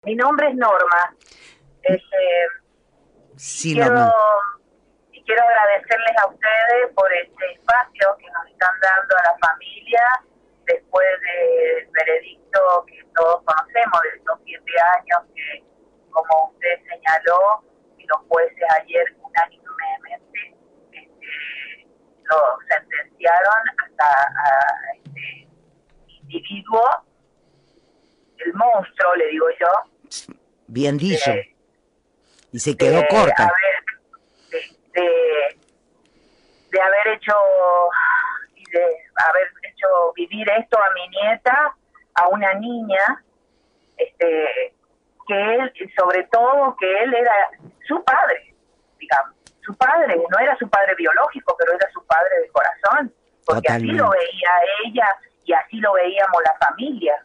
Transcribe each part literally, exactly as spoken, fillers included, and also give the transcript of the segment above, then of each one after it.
Mi nombre es Norma. Este, Sí, quiero, Norma. y quiero agradecerles a ustedes por este espacio que nos están dando a la familia después del veredicto que todos conocemos de estos siete años que, como usted señaló, y los jueces ayer unánimemente este, lo sentenciaron hasta a este individuo, el monstruo, le digo yo, Bien dicho. de, Y se de quedó corta. haber de, de, de haber hecho y de haber hecho vivir esto a mi nieta, a una niña, este que él, sobre todo que él era su padre, digamos, su padre, no era su padre biológico, pero era su padre de corazón, porque Totalmente. así lo veía ella y así lo veíamos la familia.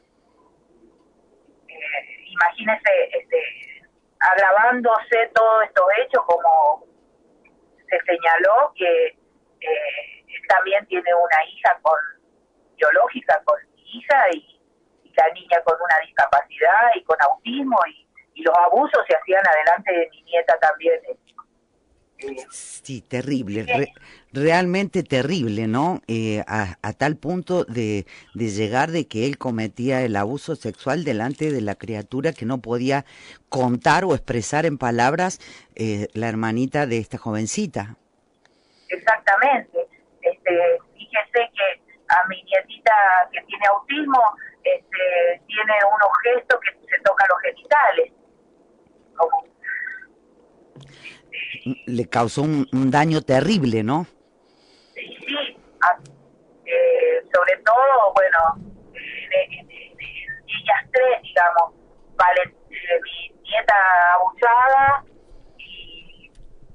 Eh, imagínese, este, agravándose todos estos hechos, como se señaló que eh, él también tiene una hija con biológica con mi hija y, y la niña con una discapacidad y con autismo y, y los abusos se hacían adelante de mi nieta también. Eh, Sí, terrible, re, realmente terrible, ¿no? Eh, a, a tal punto de, de llegar de que él cometía el abuso sexual delante de la criatura que no podía contar o expresar en palabras eh, la hermanita de esta jovencita. Exactamente. Este, fíjese que a mi nietita que tiene autismo este, tiene unos gestos que se tocan los genitales. Como, Le causó un, un daño terrible, ¿no? sí, sí, a, eh, sobre todo, bueno, en, en, en, en ellas tres, digamos, vale, eh, mi nieta abusada y,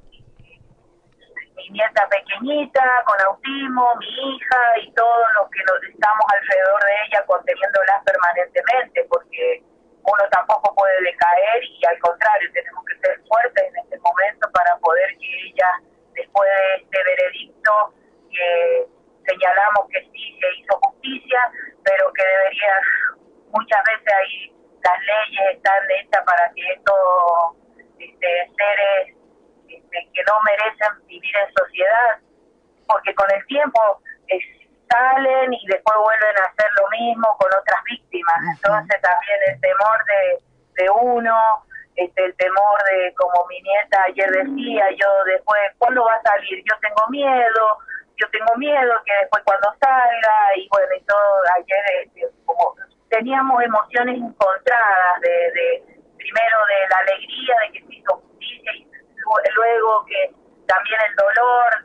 y mi nieta pequeñita con autismo, mi hija y todos los que nos estamos alrededor de ella conteniéndolas permanentemente, porque uno tampoco puede decaer y al contrario, tenemos que ser fuertes en este momento para poder que ella, después de este veredicto, que señalamos que sí se hizo justicia, pero que debería, muchas veces ahí las leyes están hechas para que estos este, seres este, que no merecen vivir en sociedad, porque con el tiempo es, salen y después vuelven a hacer lo mismo con otras víctimas. Uh-huh. Entonces también el temor de, de uno, este, el temor de, como mi nieta ayer decía, yo después, ¿cuándo va a salir? Yo tengo miedo, yo tengo miedo que después cuando salga, y bueno, y todo, ayer este, como teníamos emociones encontradas, de, de primero de la alegría de que se hizo justicia, y luego que también el dolor,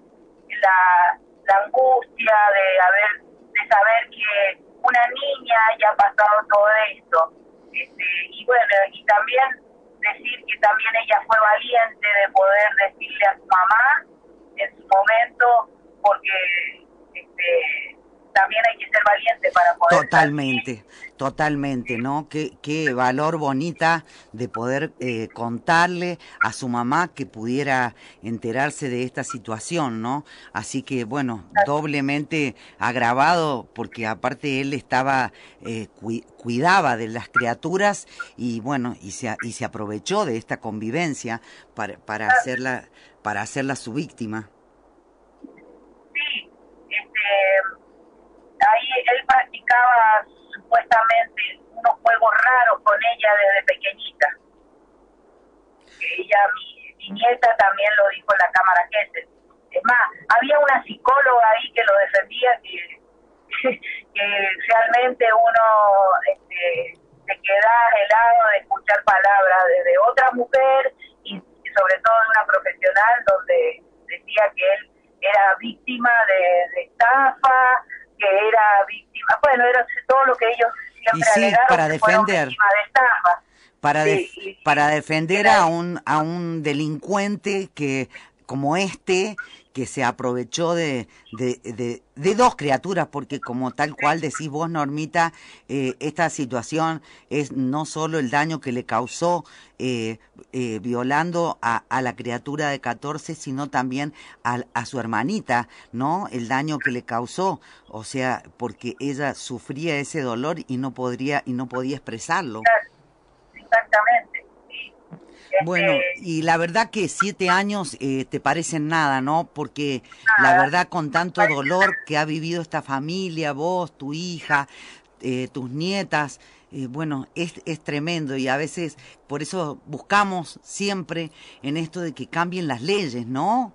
la la angustia de haber de saber que una niña haya pasado todo esto, este, y bueno, y también decir que también ella fue valiente de poder decirle a su mamá en su momento, porque este, también hay que ser valiente para poder totalmente, salir. Totalmente, ¿no? Qué, qué valor bonita de poder eh, contarle a su mamá que pudiera enterarse de esta situación, ¿no? Así que, bueno, doblemente agravado porque aparte él estaba, eh, cu cuidaba de las criaturas y, bueno, y se, y se aprovechó de esta convivencia para, para, hacerla, para hacerla su víctima. Sí, este... ahí él practicaba supuestamente unos juegos raros con ella desde pequeñita. Ella, mi, mi nieta también lo dijo en la cámara Gesell. Es más, había una psicóloga ahí que lo defendía, que, que, que realmente uno este, se queda helado de escuchar palabras de, de otra mujer y, y sobre todo de una profesional donde decía que él era víctima de, de estafa, que era víctima, bueno, era todo lo que ellos siempre y sí, alegaron para que defender, víctima de estafa. para, sí, def y, para y, defender a un, a un delincuente que como este, que se aprovechó de, de, de, de dos criaturas, porque como tal cual decís vos, Normita, eh, esta situación es no solo el daño que le causó eh, eh, violando a, a la criatura de catorce, sino también a, a su hermanita, ¿no? El daño que le causó, o sea, porque ella sufría ese dolor y no podría y no podía expresarlo. Exactamente. Bueno, Este, y la verdad que siete años eh, te parecen nada, ¿no? Porque la nada, verdad con tanto parece dolor nada. que ha vivido esta familia, vos, tu hija, eh, tus nietas, eh, bueno, es, es tremendo y a veces por eso buscamos siempre en esto de que cambien las leyes, ¿no?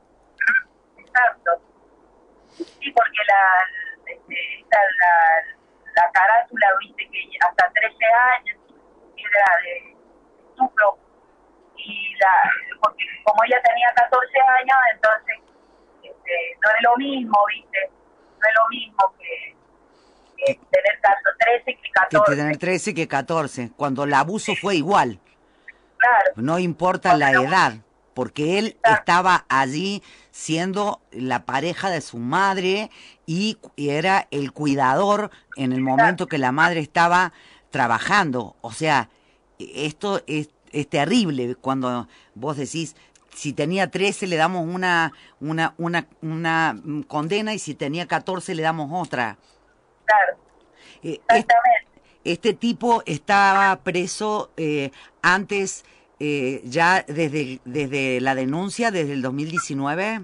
Exacto. Sí, porque la, este, esta, la, la carátula, viste, que hasta trece años era de estupro, y la, porque como ella tenía catorce años, entonces este, no es lo mismo, viste, no es lo mismo que, que Que, tener caso trece que que tener catorce, trece que catorce, cuando el abuso fue igual. claro, No importa cuando la lo edad, porque él está, estaba allí siendo la pareja de su madre y era el cuidador en el está, momento que la madre estaba trabajando. O sea, esto es, es terrible cuando vos decís, si tenía trece le damos una, una, una, una condena y si tenía catorce le damos otra. claro, Eh, es- exactamente. este tipo estaba preso eh, antes, eh, ya desde, desde la denuncia, desde el dos mil diecinueve.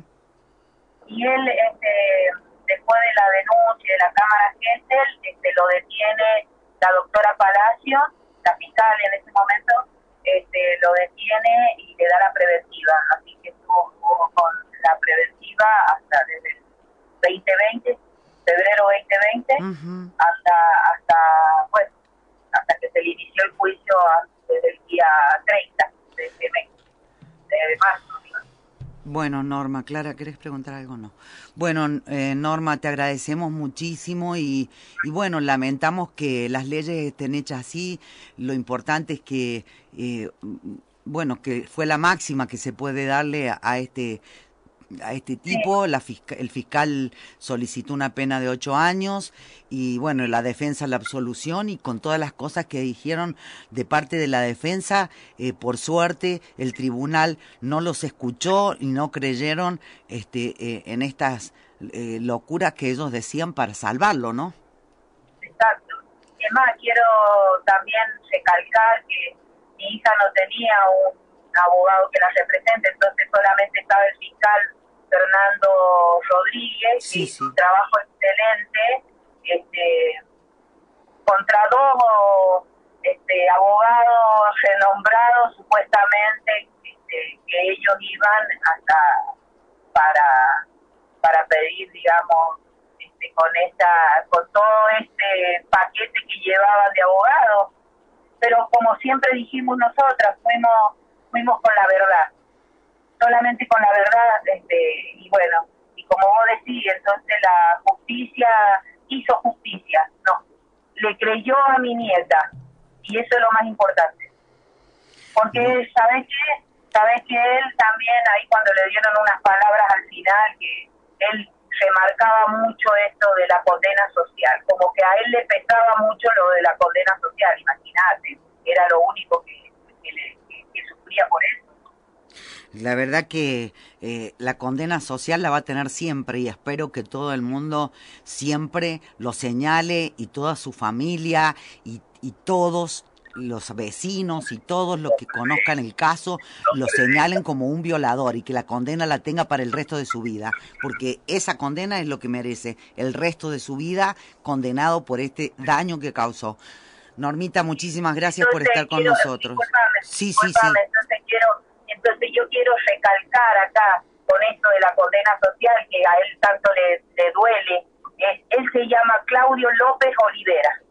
Y él, este, después de la denuncia de la Cámara Gesell, este, lo detiene la doctora Palacio, la fiscal en ese momento, este, lo detiene y le da la preventiva. Así que estuvo, estuvo con la preventiva hasta desde el veinte veinte, febrero veinte veinte, Ujú. hasta, hasta, bueno, hasta que se le inició el juicio desde el día treinta de este mes, de marzo. Bueno, Norma, Clara, ¿querés preguntar algo? No. Bueno, eh, Norma, te agradecemos muchísimo y, y bueno, lamentamos que las leyes estén hechas así. Lo importante es que, eh, bueno, que fue la máxima que se puede darle a, a este a este Sí, tipo. La fisca, el fiscal solicitó una pena de ocho años y bueno, la defensa la absolución y con todas las cosas que dijeron de parte de la defensa, eh, por suerte el tribunal no los escuchó y no creyeron este, eh, en estas eh, locuras que ellos decían para salvarlo, ¿no? exacto. Y es más, quiero también recalcar que mi hija no tenía un abogado que la represente, entonces solamente estaba el fiscal Fernando Rodríguez, que Sí, hizo un sí. trabajo excelente, este, contra dos este, abogados renombrados, supuestamente, este, que ellos iban hasta para, para pedir, digamos, este, con esta, con todo este paquete que llevaban de abogados, pero como siempre dijimos nosotras, fuimos, fuimos con la verdad, solamente con la verdad, este, y bueno, y como vos decís, entonces la justicia hizo justicia, no, le creyó a mi nieta, y eso es lo más importante, porque Bu- ¿sabes qué? Sabes que él también, ahí cuando le dieron unas palabras al final, que él remarcaba mucho esto de la condena social, como que a él le pesaba mucho lo de la condena social, imagínate, era lo único que, que, le, que, que sufría por eso. La verdad que eh, la condena social la va a tener siempre y espero que todo el mundo siempre lo señale y toda su familia y, y todos los vecinos y todos los que conozcan el caso lo señalen como un violador y que la condena la tenga para el resto de su vida, porque esa condena es lo que merece, el resto de su vida condenado por este daño que causó. Normita, muchísimas gracias por Entonces estar con quiero, nosotros. disculpame, Sí, sí, disculpame, sí. entonces quiero, entonces yo quiero recalcar acá con esto de la condena social que a él tanto le, le duele, es, él se llama Claudio López Olivera.